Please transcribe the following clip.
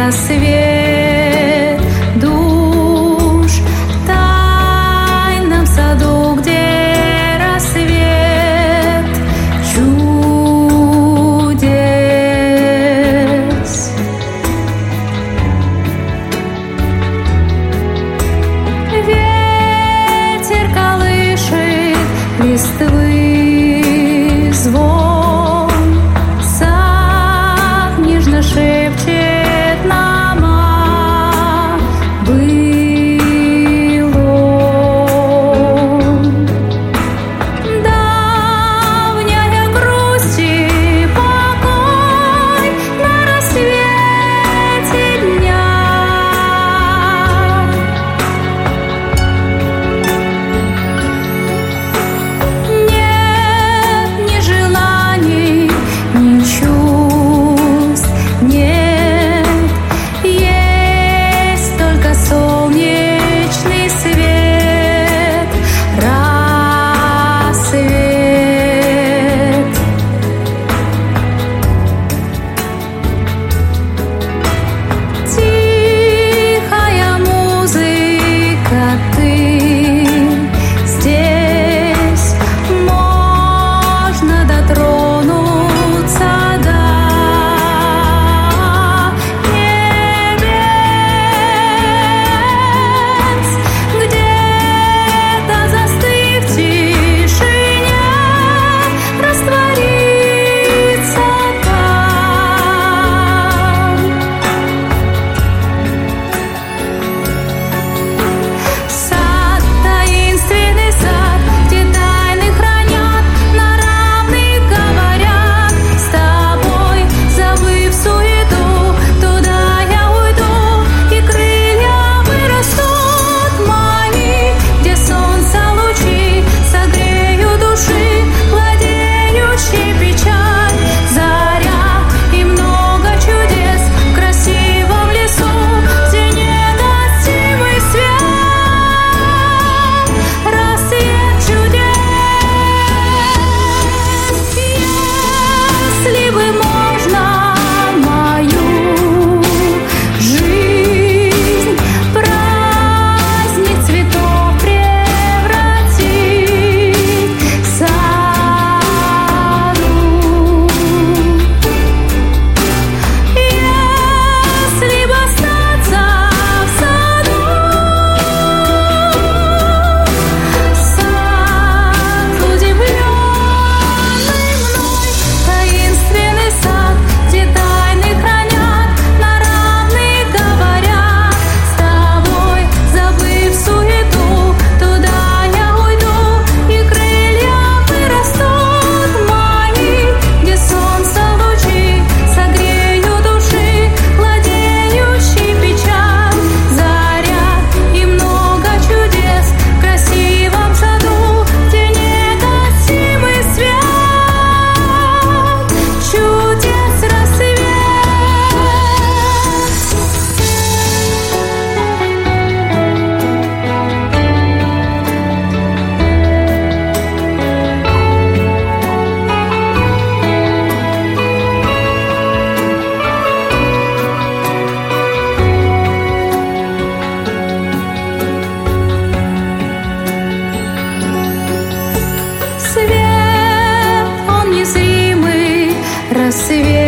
рассвет душ в тайном саду, где рассвет чудес. Ветер колышет листвы, звон, сад нежно шепчет нам о былом. Давняя грусть и покой на рассвете дня. Нет ни желаний, ни чувств, нет, есть только солнечный свет, рассвет. Тихая музыка, ты здесь, можно дотронуться до небес. Где-то застыв в тишине, раствориться там. Сад, таинственный сад, где тайны хранят, на равных говорят. С тобой, забыв суету, туда я уйду, и крылья вырастут мои, где солнце лучи согреют души, владеющие печаль. Заря и много чудес в красивом лесу, где негасимый свет, рассвет чудес. Если бы можно мою жизнь в праздник цветов превратить, в саду. Если бы остаться в саду, сад, удивленный мной, таинственный сад, где тайны хранят, на равных говорят. С тобой, забыв суету, туда я уйду, и крылья вырастут мои, где солнце лучи согреют души, владеющие печаль. Заря и много чудес в красивом саду, где негасимый свет, чудес рассвет. Свет, он незримый, рассвет.